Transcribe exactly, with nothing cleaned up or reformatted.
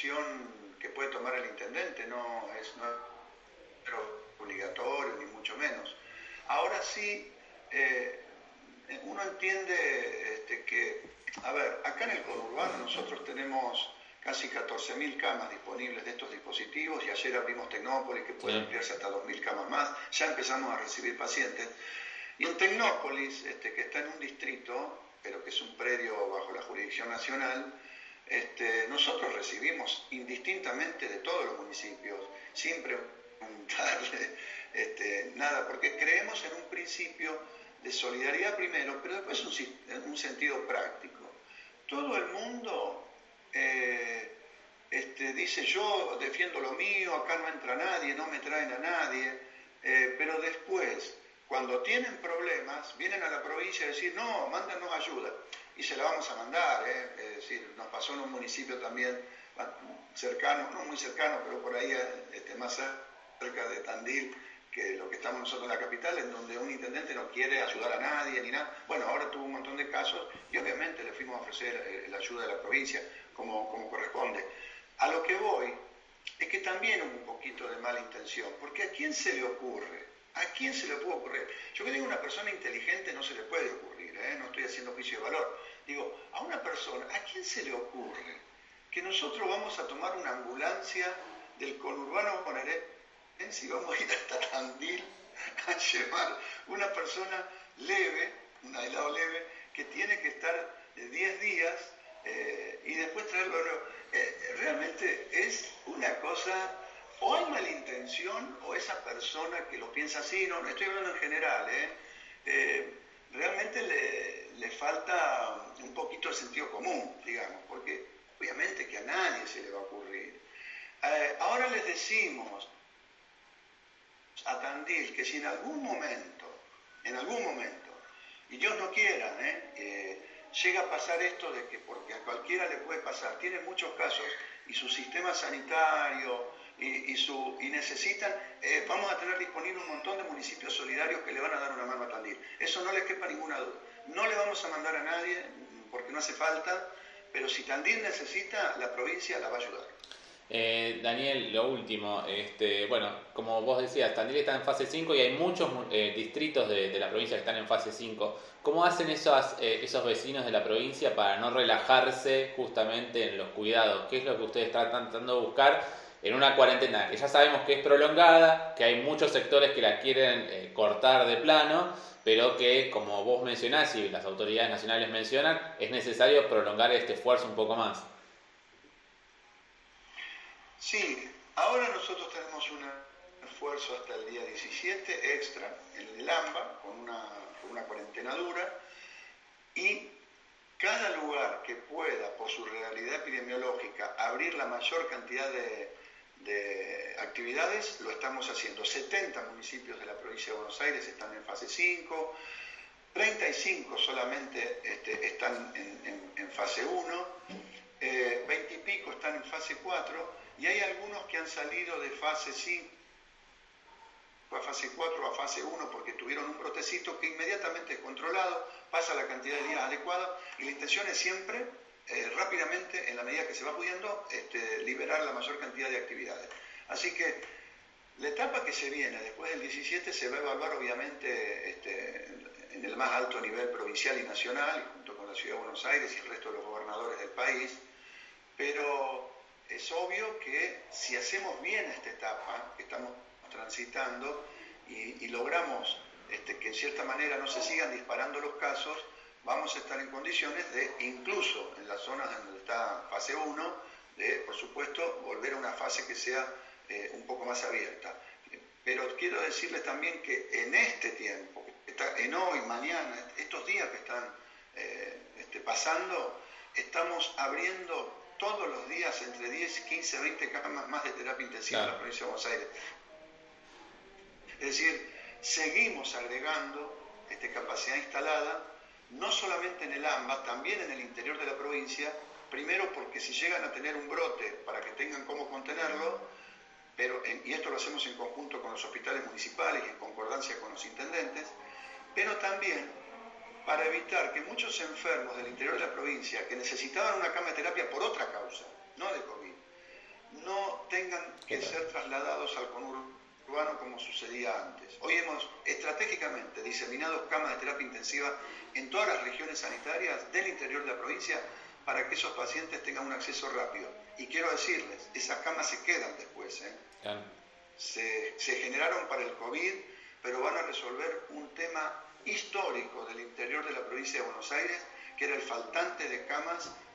decisión que puede tomar el intendente, no es, no es obligatorio ni mucho menos. Ahora sí, eh, uno entiende este, que, a ver, acá en el conurbano nosotros tenemos casi catorce mil camas disponibles de estos dispositivos y ayer abrimos Tecnópolis, que puede ampliarse hasta dos mil camas más, ya empezamos a recibir pacientes. Y en Tecnópolis, este, que está en un distrito, pero que es un predio bajo la jurisdicción nacional, este, nosotros recibimos indistintamente de todos los municipios, sin preguntarle este, nada, porque creemos en un principio de solidaridad primero, pero después un, un sentido práctico. Todo el mundo eh, este, dice, yo defiendo lo mío, acá no entra nadie, no me traen a nadie, eh, pero después, cuando tienen problemas, vienen a la provincia a decir, no, mándanos ayuda, y se la vamos a mandar, ¿eh? Es decir, nos pasó en un municipio también cercano, no muy cercano, pero por ahí este, más cerca de Tandil, que lo que estamos nosotros en la capital, en donde un intendente no quiere ayudar a nadie ni nada. Bueno, ahora tuvo un montón de casos y obviamente le fuimos a ofrecer la ayuda de la provincia como, como corresponde. A lo que voy es que también hubo un poquito de mala intención, porque ¿a quién se le ocurre? ¿A quién se le puede ocurrir? Yo que digo, una persona inteligente no se le puede ocurrir, ¿eh? No estoy haciendo juicio de valor. Digo, a una persona, ¿a quién se le ocurre que nosotros vamos a tomar una ambulancia del conurbano bonaerense y vamos a ir hasta Tandil a llevar una persona leve, un aislado leve, que tiene que estar diez días eh, y después traerlo luego? Eh, realmente es una cosa, o hay mala intención, o esa persona que lo piensa así, no, no estoy hablando en general, ¿eh? Eh, realmente le, le falta un poquito de sentido común, digamos, porque obviamente que a nadie se le va a ocurrir. Eh, ahora les decimos a Tandil que si en algún momento, en algún momento, y Dios no quiera, ¿eh? Eh, llega a pasar esto de que, porque a cualquiera le puede pasar, tiene muchos casos, y su sistema sanitario, y, y, su, y necesitan, eh, vamos a tener disponible un montón de municipios solidarios que le van a dar una mano a Tandil. Eso no les quepa ninguna duda. No le vamos a mandar a nadie, porque no hace falta, pero si Tandil necesita, la provincia la va a ayudar. Eh, Daniel, lo último, este, bueno, como vos decías, Tandil está en fase cinco y hay muchos eh, distritos de, de la provincia que están en fase cinco. ¿Cómo hacen esos, eh, esos vecinos de la provincia para no relajarse justamente en los cuidados? ¿Qué es lo que ustedes están tratando de buscar en una cuarentena que ya sabemos que es prolongada, que hay muchos sectores que la quieren eh, cortar de plano, pero que, como vos mencionás y las autoridades nacionales mencionan, es necesario prolongar este esfuerzo un poco más? Sí, ahora nosotros tenemos un esfuerzo hasta el día diecisiete extra en el AMBA, con una, con una cuarentena dura, y cada lugar que pueda, por su realidad epidemiológica, abrir la mayor cantidad de, de actividades, lo estamos haciendo. setenta municipios de la provincia de Buenos Aires están en fase cinco, treinta y cinco solamente este, están en, en, en fase uno, eh, veinte y pico están en fase cuatro, y hay algunos que han salido de fase cinco a fase cuatro a fase uno porque tuvieron un brotecito que inmediatamente es controlado, pasa la cantidad de días adecuada, y la intención es siempre, eh, rápidamente, en la medida que se va pudiendo, este, liberar la mayor cantidad de actividades. Así que la etapa que se viene después del diecisiete se va a evaluar obviamente este, en el más alto nivel provincial y nacional, junto con la Ciudad de Buenos Aires y el resto de los gobernadores del país, pero es obvio que si hacemos bien esta etapa que estamos transitando y, y logramos este, que en cierta manera no se sigan disparando los casos, vamos a estar en condiciones de, incluso en las zonas donde está fase uno, de, por supuesto, volver a una fase que sea eh, un poco más abierta. Pero quiero decirles también que en este tiempo, está, en hoy, mañana, estos días que están eh, este, pasando, estamos abriendo todos los días entre diez, quince, veinte camas más de terapia intensiva claro. en la provincia de Buenos Aires. Es decir, seguimos agregando este, capacidad instalada, no solamente en el AMBA, también en el interior de la provincia, primero porque si llegan a tener un brote para que tengan cómo contenerlo, pero, y esto lo hacemos en conjunto con los hospitales municipales y en concordancia con los intendentes, pero también para evitar que muchos enfermos del interior de la provincia que necesitaban una cama de terapia por otra causa, no de COVID, ser trasladados al conurbano como sucedía antes. Hoy hemos estratégicamente diseminado camas de terapia intensiva en todas las regiones sanitarias del interior de la provincia para que esos pacientes tengan un acceso rápido. Y quiero decirles, esas camas se quedan después, ¿eh? Claro. Se, se generaron para el COVID, pero van a resolver un tema histórico del interior de la provincia de Buenos Aires, que era el faltante de camas